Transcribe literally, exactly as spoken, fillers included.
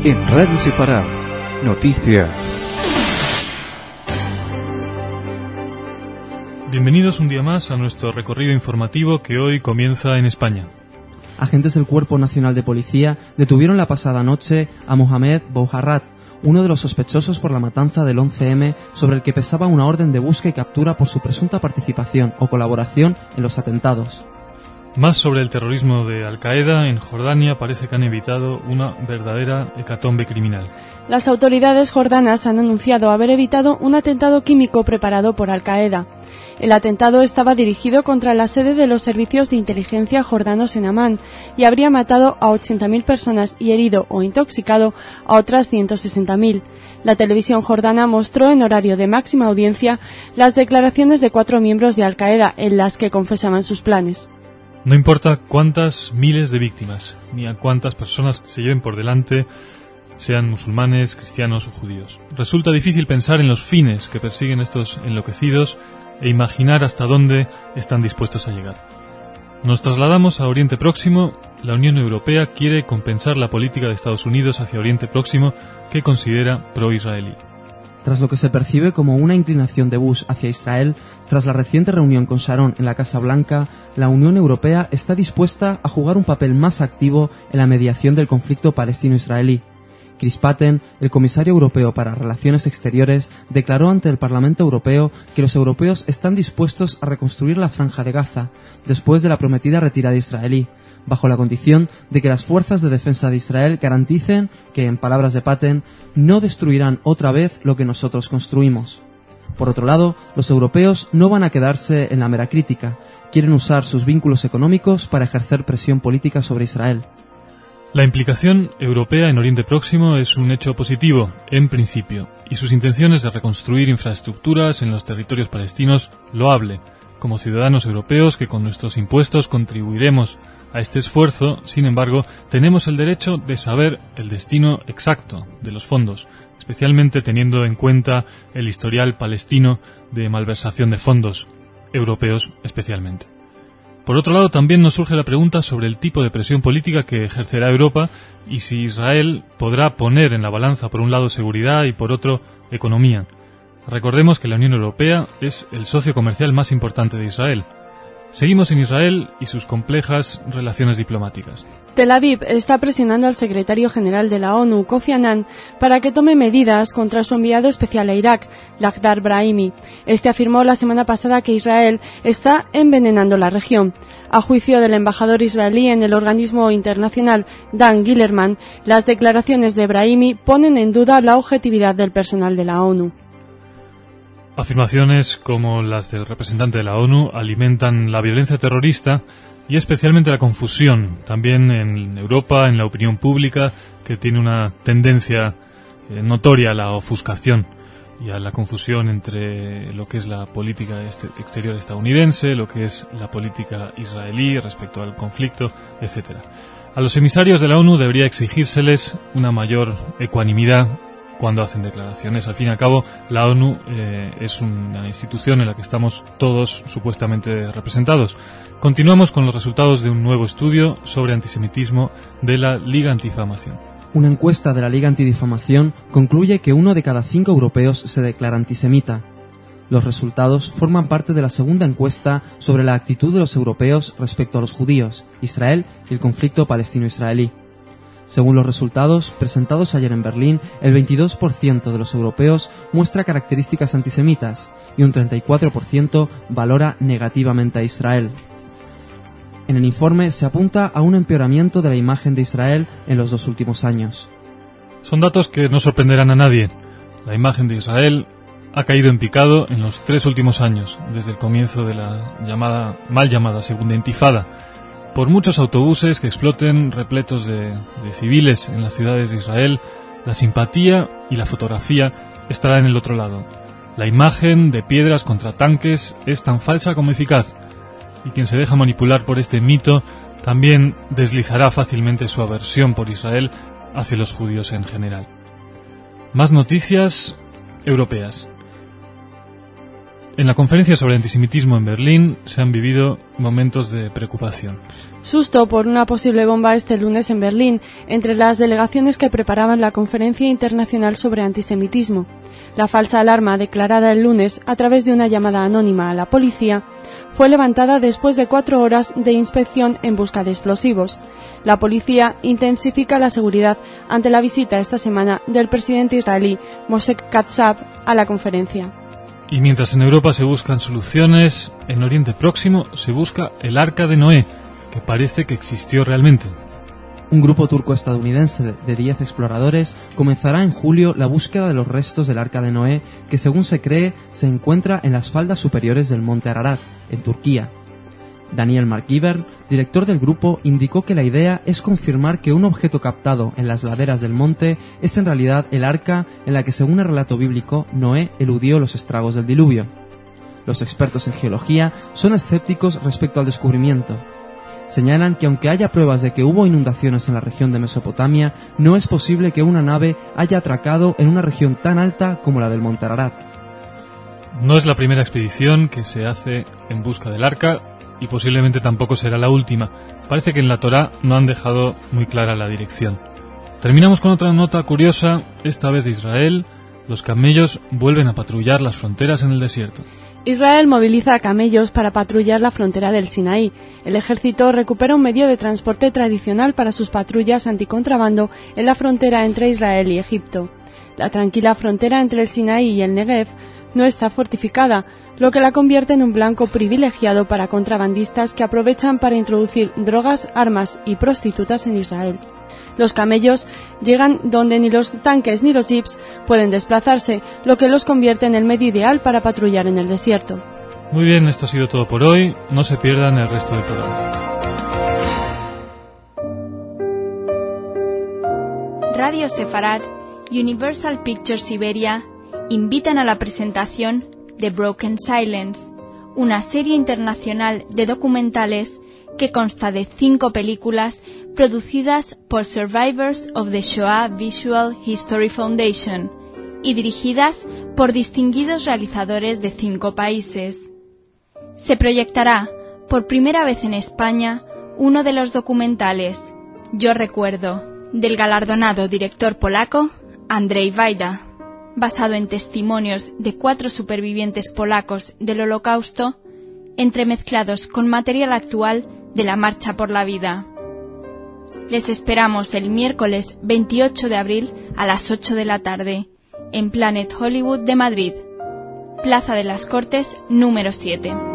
En Radio Sefarad, noticias. Bienvenidos un día más a nuestro recorrido informativo que hoy comienza en España. Agentes del Cuerpo Nacional de Policía detuvieron la pasada noche a Mohamed Bouharrat, uno de los sospechosos por la matanza del once eme, sobre el que pesaba una orden de búsqueda y captura por su presunta participación o colaboración en los atentados. Más sobre el terrorismo de Al-Qaeda en Jordania. Parece que han evitado una verdadera hecatombe criminal. Las autoridades jordanas han anunciado haber evitado un atentado químico preparado por Al-Qaeda. El atentado estaba dirigido contra la sede de los servicios de inteligencia jordanos en Amán y habría matado a ochenta mil personas y herido o intoxicado a otras ciento sesenta mil. La televisión jordana mostró en horario de máxima audiencia las declaraciones de cuatro miembros de Al-Qaeda en las que confesaban sus planes. No importa cuántas miles de víctimas, ni a cuántas personas se lleven por delante, sean musulmanes, cristianos o judíos. Resulta difícil pensar en los fines que persiguen estos enloquecidos e imaginar hasta dónde están dispuestos a llegar. Nos trasladamos a Oriente Próximo. La Unión Europea quiere compensar la política de Estados Unidos hacia Oriente Próximo, que considera pro-israelí. Tras lo que se percibe como una inclinación de Bush hacia Israel, tras la reciente reunión con Sharon en la Casa Blanca, la Unión Europea está dispuesta a jugar un papel más activo en la mediación del conflicto palestino-israelí. Chris Patten, el comisario europeo para Relaciones Exteriores, declaró ante el Parlamento Europeo que los europeos están dispuestos a reconstruir la Franja de Gaza, después de la prometida retirada israelí, bajo la condición de que las fuerzas de defensa de Israel garanticen que, en palabras de Patten, no destruirán otra vez lo que nosotros construimos. Por otro lado, los europeos no van a quedarse en la mera crítica, quieren usar sus vínculos económicos para ejercer presión política sobre Israel. La implicación europea en Oriente Próximo es un hecho positivo, en principio, y sus intenciones de reconstruir infraestructuras en los territorios palestinos loable. Como ciudadanos europeos que con nuestros impuestos contribuiremos a este esfuerzo, sin embargo, tenemos el derecho de saber el destino exacto de los fondos, especialmente teniendo en cuenta el historial palestino de malversación de fondos, europeos especialmente. Por otro lado, también nos surge la pregunta sobre el tipo de presión política que ejercerá Europa y si Israel podrá poner en la balanza por un lado seguridad y por otro economía. Recordemos que la Unión Europea es el socio comercial más importante de Israel. Seguimos en Israel y sus complejas relaciones diplomáticas. Tel Aviv está presionando al secretario general de la ONU, Kofi Annan, para que tome medidas contra su enviado especial a Irak, Lakhdar Brahimi. Este afirmó la semana pasada que Israel está envenenando la región. A juicio del embajador israelí en el organismo internacional, Dan Gillerman, las declaraciones de Brahimi ponen en duda la objetividad del personal de la ONU. Afirmaciones como las del representante de la ONU alimentan la violencia terrorista y especialmente la confusión, también en Europa, en la opinión pública, que tiene una tendencia eh, notoria a la ofuscación y a la confusión entre lo que es la política este- exterior estadounidense, lo que es la política israelí respecto al conflicto, etcétera. A los emisarios de la ONU debería exigírseles una mayor ecuanimidad cuando hacen declaraciones. Al fin y al cabo, la ONU eh, es una institución en la que estamos todos supuestamente representados. Continuamos con los resultados de un nuevo estudio sobre antisemitismo de la Liga Antidifamación. Una encuesta de la Liga Antidifamación concluye que uno de cada cinco europeos se declara antisemita. Los resultados forman parte de la segunda encuesta sobre la actitud de los europeos respecto a los judíos, Israel y el conflicto palestino-israelí. Según los resultados presentados ayer en Berlín, el veintidós por ciento de los europeos muestra características antisemitas y un treinta y cuatro por ciento valora negativamente a Israel. En el informe se apunta a un empeoramiento de la imagen de Israel en los dos últimos años. Son datos que no sorprenderán a nadie. La imagen de Israel ha caído en picado en los tres últimos años, desde el comienzo de la llamada, mal llamada Segunda Intifada. Por muchos autobuses que exploten repletos de, de civiles en las ciudades de Israel, la simpatía y la fotografía estará en el otro lado. La imagen de piedras contra tanques es tan falsa como eficaz, y quien se deja manipular por este mito también deslizará fácilmente su aversión por Israel hacia los judíos en general. Más noticias europeas. En la conferencia sobre antisemitismo en Berlín se han vivido momentos de preocupación. Susto por una posible bomba este lunes en Berlín, entre las delegaciones que preparaban la Conferencia Internacional sobre Antisemitismo. La falsa alarma declarada el lunes a través de una llamada anónima a la policía fue levantada después de cuatro horas de inspección en busca de explosivos. La policía intensifica la seguridad ante la visita esta semana del presidente israelí Moshe Katsav a la conferencia. Y mientras en Europa se buscan soluciones, en Oriente Próximo se busca el Arca de Noé, que parece que existió realmente. Un grupo turco-estadounidense de diez exploradores comenzará en julio la búsqueda de los restos del Arca de Noé, que según se cree se encuentra en las faldas superiores del monte Ararat, en Turquía. Daniel Markiver, director del grupo, indicó que la idea es confirmar que un objeto captado en las laderas del monte es en realidad el arca en la que, según el relato bíblico, Noé eludió los estragos del diluvio. Los expertos en geología son escépticos respecto al descubrimiento. Señalan que aunque haya pruebas de que hubo inundaciones en la región de Mesopotamia, no es posible que una nave haya atracado en una región tan alta como la del monte Ararat. No es la primera expedición que se hace en busca del arca y posiblemente tampoco será la última. Parece que en la Torá no han dejado muy clara la dirección. Terminamos con otra nota curiosa, esta vez de Israel. Los camellos vuelven a patrullar las fronteras en el desierto. Israel moviliza a camellos para patrullar la frontera del Sinaí. El ejército recupera un medio de transporte tradicional para sus patrullas anticontrabando en la frontera entre Israel y Egipto. La tranquila frontera entre el Sinaí y el Negev no está fortificada, lo que la convierte en un blanco privilegiado para contrabandistas que aprovechan para introducir drogas, armas y prostitutas en Israel. Los camellos llegan donde ni los tanques ni los jeeps pueden desplazarse, lo que los convierte en el medio ideal para patrullar en el desierto. Muy bien, esto ha sido todo por hoy. No se pierdan el resto del programa. Radio Sefarad, Universal Pictures Iberia invitan a la presentación de Broken Silence, una serie internacional de documentales que consta de cinco películas producidas por Survivors of the Shoah Visual History Foundation y dirigidas por distinguidos realizadores de cinco países. Se proyectará por primera vez en España uno de los documentales Yo recuerdo, del galardonado director polaco Andrzej Wajda, basado en testimonios de cuatro supervivientes polacos del Holocausto, entremezclados con material actual de la Marcha por la Vida. Les esperamos el miércoles veintiocho de abril a las ocho de la tarde, en Planet Hollywood de Madrid, Plaza de las Cortes número siete.